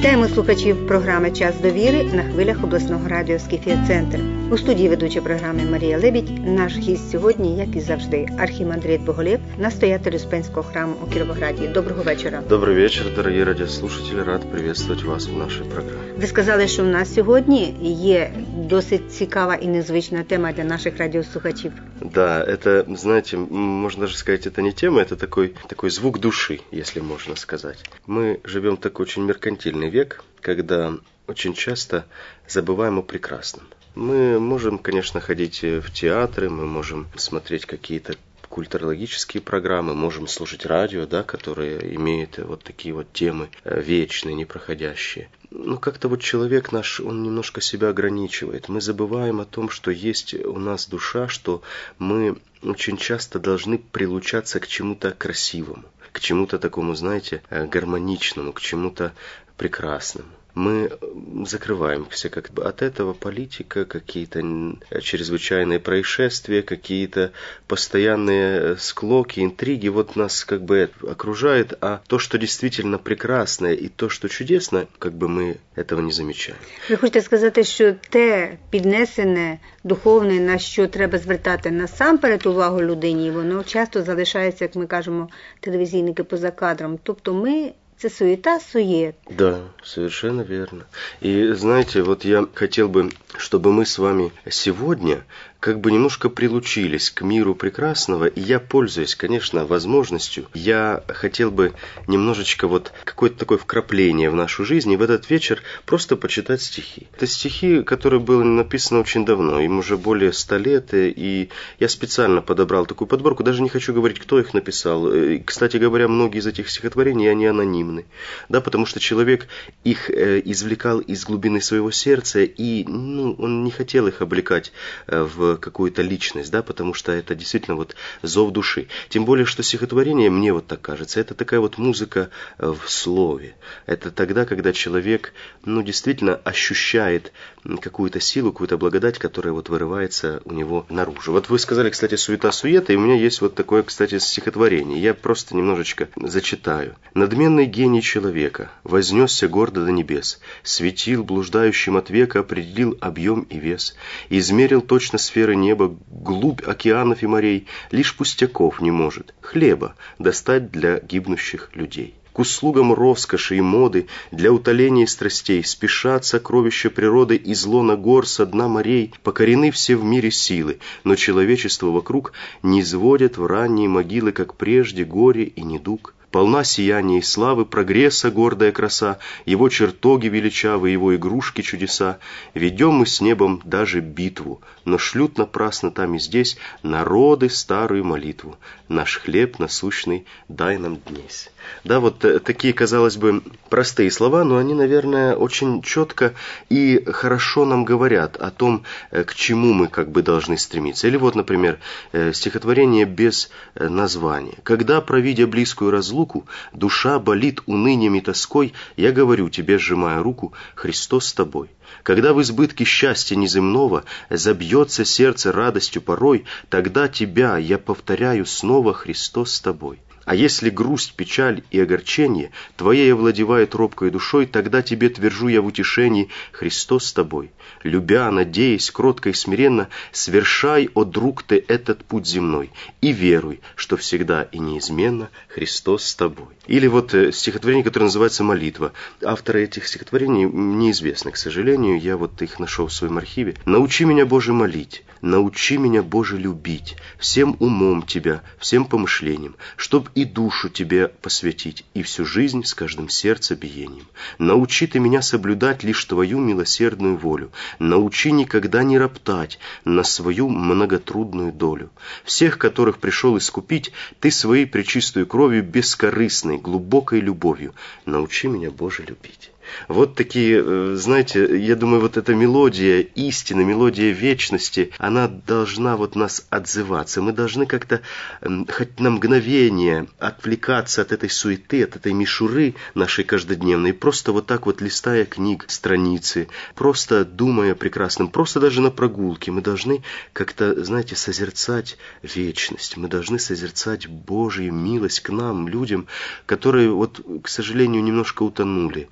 Вітаємо слухачів програми «Час довіри» на хвилях обласного радіо «Скіфія Центр». У студії ведуча програми Марія Лебідь. Наш гість сьогодні, як і завжди, архімандрит Боголєб, настоятель Успенського храму у Кіровограді. Доброго вечора. Добрый вечер, дорогие радиослушатели. Рад приветствовать вас в нашей программе. Ви сказали, що в нас сьогодні є досить цікава і незвична тема для наших радіослухачів. Да, это, знаете, можно даже сказать, это не тема, это такой звук души, если можно сказать. Мы живем в такой очень меркантильный век, когда очень часто забываем о прекрасном. Мы можем, конечно, ходить в театры, мы можем смотреть какие-то культурологические программы, можем слушать радио, да, которые имеют вот такие вот темы вечные, непроходящие. Но как-то вот человек наш, он немножко себя ограничивает. Мы забываем о том, что есть у нас душа, что мы очень часто должны прилучаться к чему-то красивому, к чему-то такому, знаете, гармоничному, к чему-то прекрасному. Мы закрываемся как бы от этого, политика, какие-то чрезвычайные происшествия, какие-то постоянные склоки, интриги, вот нас как бы окружает, а то, что действительно прекрасное и то, что чудесно, как бы мы этого не замечаем. Ви хочете сказати, що те піднесене, духовне, на що треба звертати насамперед увагу людині, воно часто залишається, як ми кажемо, телевізійники поза кадром. Тобто ми... Это суета-сует. Да, совершенно верно. И знаете, вот я хотел бы, чтобы мы с вами сегодня как бы немножко прилучились к миру прекрасного, и я, пользуясь, конечно, возможностью, я хотел бы немножечко вот какое-то такое вкрапление в нашу жизнь, и в этот вечер просто почитать стихи. Это стихи, которые были написаны очень давно, им уже более 100 лет, и я специально подобрал такую подборку, даже не хочу говорить, кто их написал. И, кстати говоря, многие из этих стихотворений, они анонимны, да, потому что человек их извлекал из глубины своего сердца, и он не хотел их облекать в какую-то личность, да, потому что это действительно вот зов души. Тем более, что стихотворение, мне вот так кажется, это такая вот музыка в слове. Это тогда, когда человек, действительно ощущает какую-то силу, какую-то благодать, которая вот вырывается у него наружу. Вот вы сказали, кстати, суета-суета, и у меня есть вот такое, кстати, стихотворение. Я просто немножечко зачитаю. «Надменный гений человека вознесся гордо до небес, светил блуждающим от века, определил объем и вес, измерил точно сферы неба, глубь океанов и морей, лишь пустяков не может хлеба достать для гибнущих людей. К услугам роскоши и моды, для утоления страстей, спешат сокровища природы из лона гор, со дна морей, покорены все в мире силы, но человечество вокруг не сводят в ранние могилы, как прежде, горе и недуг. Полна сияния и славы, прогресса гордая краса, его чертоги величавы, его игрушки чудеса. Ведем мы с небом даже битву, но шлют напрасно там и здесь народы старую молитву. Наш хлеб насущный дай нам днесь». Да, вот такие, казалось бы, простые слова, но они, наверное, очень четко и хорошо нам говорят о том, к чему мы как бы должны стремиться. Или вот, например, стихотворение без названия. «Когда, провидя близкую разлуку, душа болит унынием и тоской, я говорю тебе, сжимая руку, Христос с тобой. Когда в избытке счастья неземного забьется сердце радостью порой, тогда тебя, я повторяю снова, Христос с тобой. А если грусть, печаль и огорчение твоей овладевает робкой душой, тогда тебе твержу я в утешении, Христос с тобой. Любя, надеясь, кротко и смиренно, свершай, о друг ты, этот путь земной, и веруй, что всегда и неизменно Христос с тобой». Или вот стихотворение, которое называется «Молитва». Авторы этих стихотворений неизвестны, к сожалению, я вот их нашел в своем архиве. «Научи меня, Боже, молить, научи меня, Боже, любить, всем умом Тебя, всем помышлением, чтоб и душу Тебе посвятить, и всю жизнь с каждым сердцебиением. Научи Ты меня соблюдать лишь Твою милосердную волю, научи никогда не роптать на свою многотрудную долю. Всех, которых пришел искупить, Ты своей пречистую кровью, бескорыстной, глубокой любовью, научи меня, Боже, любить». Вот такие, знаете, я думаю, вот эта мелодия истины, мелодия вечности, она должна вот нас отзываться. Мы должны как-то хоть на мгновение отвлекаться от этой суеты, от этой мишуры нашей каждодневной, просто вот так вот листая книг, страницы, просто думая о прекрасном, просто даже на прогулке. Мы должны как-то, знаете, созерцать вечность, мы должны созерцать Божью милость к нам, людям, которые, вот, к сожалению, немножко утонули вот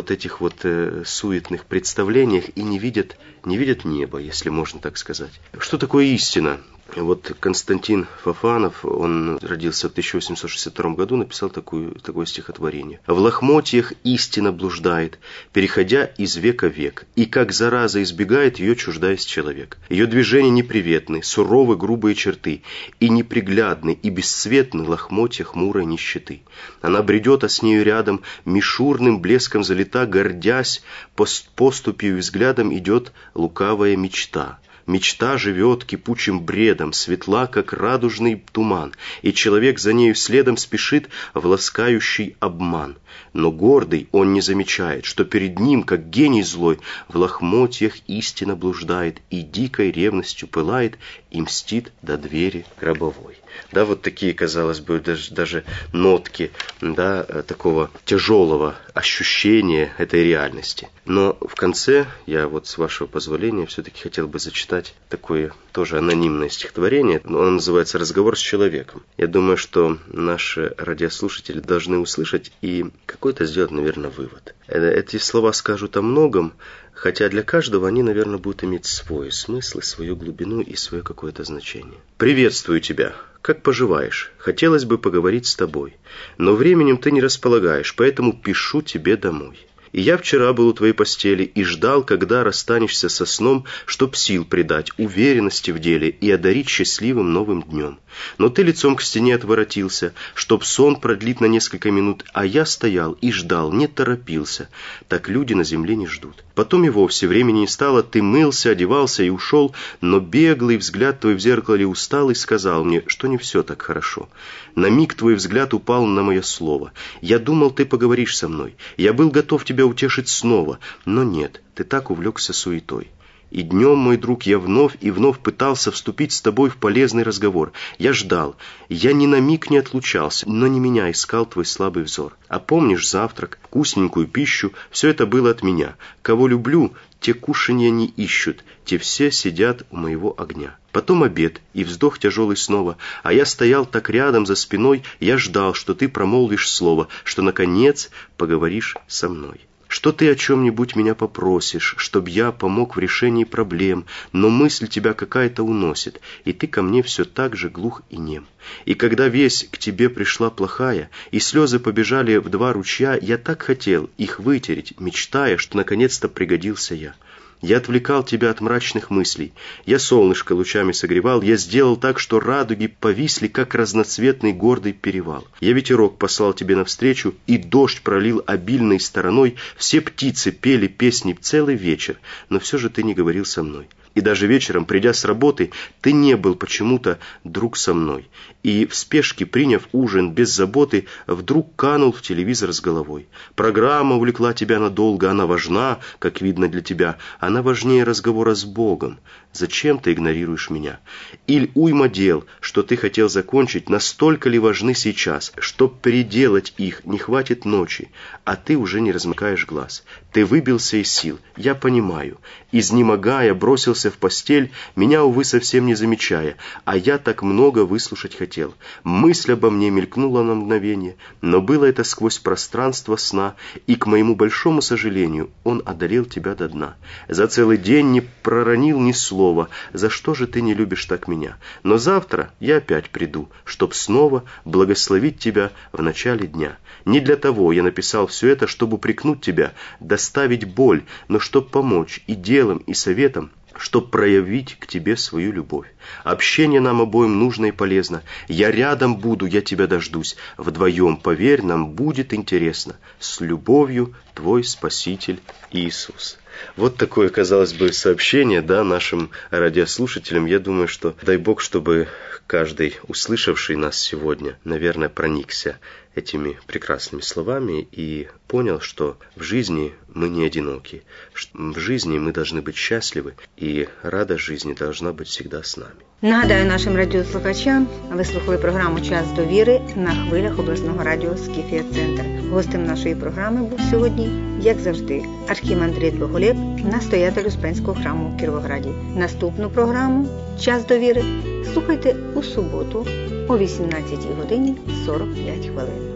вот этих вот суетных представлениях и не видят неба, если можно так сказать. Что такое истина? Вот Константин Фофанов, он родился в 1862 году, написал такое стихотворение. «В лохмотьях истина блуждает, переходя из века в век, и как зараза избегает ее, чуждаясь человек. Ее движения неприветны, суровы грубые черты, и неприглядны, и бесцветны лохмотья хмурой нищеты. Она бредет, а с нею рядом мишурным блеском залита, гордясь, поступью и взглядом идет лукавая мечта». Мечта живет кипучим бредом, светла, как радужный туман, и человек за нею следом спешит в ласкающий обман. Но гордый он не замечает, что перед ним, как гений злой, в лохмотьях истина блуждает, и дикой ревностью пылает, и мстит до двери гробовой. Да, вот такие, казалось бы, даже нотки, да, такого тяжелого ощущения этой реальности. Но в конце я вот, с вашего позволения, все-таки хотел бы зачитать такое тоже анонимное стихотворение. Оно называется «Разговор с человеком». Я думаю, что наши радиослушатели должны услышать и какой-то сделать, наверное, вывод. Эти слова скажут о многом, хотя для каждого они, наверное, будут иметь свой смысл, свою глубину и свое какое-то значение. «Приветствую тебя. Как поживаешь? Хотелось бы поговорить с тобой. Но временем ты не располагаешь, поэтому пишу тебе домой. И я вчера был у твоей постели и ждал, когда расстанешься со сном, чтоб сил придать, уверенности в деле и одарить счастливым новым днем. Но ты лицом к стене отворотился, чтоб сон продлить на несколько минут, а я стоял и ждал, не торопился. Так люди на земле не ждут. Потом и вовсе времени не стало, ты мылся, одевался и ушел, но беглый взгляд твой в зеркале усталый сказал мне, что не все так хорошо. На миг твой взгляд упал на мое слово. Я думал, ты поговоришь со мной. Я был готов тебя утешить снова, но нет, ты так увлекся суетой. И днем, мой друг, я вновь и вновь пытался вступить с тобой в полезный разговор. Я ждал, я ни на миг не отлучался, но не меня искал твой слабый взор. А помнишь завтрак, вкусненькую пищу, все это было от меня. Кого люблю, те кушанья не ищут, те все сидят у моего огня. Потом обед и вздох тяжелый снова, а я стоял так рядом за спиной, я ждал, что ты промолвишь слово, что, наконец, поговоришь со мной. Что ты о чем-нибудь меня попросишь, чтоб я помог в решении проблем, но мысль тебя какая-то уносит, и ты ко мне все так же глух и нем. И когда весть к тебе пришла плохая, и слезы побежали в два ручья, я так хотел их вытереть, мечтая, что наконец-то пригодился я. Я отвлекал тебя от мрачных мыслей. Я солнышко лучами согревал. Я сделал так, что радуги повисли, как разноцветный гордый перевал. Я ветерок послал тебе навстречу, и дождь пролил обильной стороной. Все птицы пели песни целый вечер, но все же ты не говорил со мной. И даже вечером, придя с работы, ты не был почему-то друг со мной. И в спешке, приняв ужин без заботы, вдруг канул в телевизор с головой. Программа увлекла тебя надолго, она важна, как видно для тебя. Она важнее разговора с Богом. Зачем ты игнорируешь меня? Иль уйма дел, что ты хотел закончить, настолько ли важны сейчас, чтоб переделать их, не хватит ночи, а ты уже не размыкаешь глаз. Ты выбился из сил, я понимаю. Изнемогая, бросился в постель, меня, увы, совсем не замечая, а я так много выслушать хотел. Мысль обо мне мелькнула на мгновение, но было это сквозь пространство сна, и, к моему большому сожалению, он одолел тебя до дна. За целый день не проронил ни слова. За что же ты не любишь так меня? Но завтра я опять приду, чтоб снова благословить тебя в начале дня. Не для того я написал все это, чтобы упрекнуть тебя, доставить боль, но чтоб помочь и делом, и советом, чтоб проявить к тебе свою любовь. Общение нам обоим нужно и полезно. Я рядом буду, я тебя дождусь. Вдвоем, поверь, нам будет интересно. С любовью, твой Спаситель Иисус. Вот такое, казалось бы, сообщение, да, нашим радиослушателям. Я думаю, что дай Бог, чтобы каждый, услышавший нас сегодня, наверное, проникся этими прекрасными словами и понял, что в жизни мы не одиноки, в жизни мы должны быть счастливы, и радость жизни должна быть всегда с нами. Нагадаю нашим радіослухачам, ви слухали програму «Час довіри» на хвилях обласного радіо «Скіфія Центр». Гостем нашої програми був сьогодні, як завжди, архімандрит Боголєб, настоятель Успенського храму в Кіровограді. Наступну програму «Час довіри» слухайте у суботу о 18 годині 45 хвилин.